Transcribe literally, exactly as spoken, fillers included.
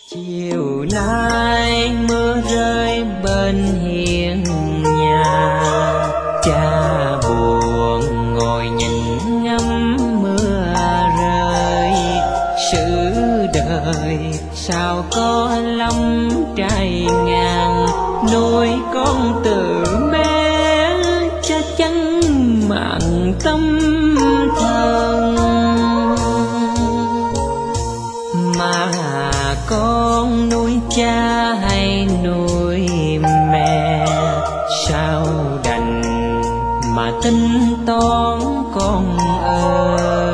Chiều nay mưa rơi bên hiên nhà, cha buồn ngồi nhìn ngắm mưa rơi. Sự đời sao có lắm trai ngang, nuôi con từ bé cha chẳng mặn tâm thân. Mà con nuôi cha hay nuôi mẹ, sao đành mà tính toán con ơi.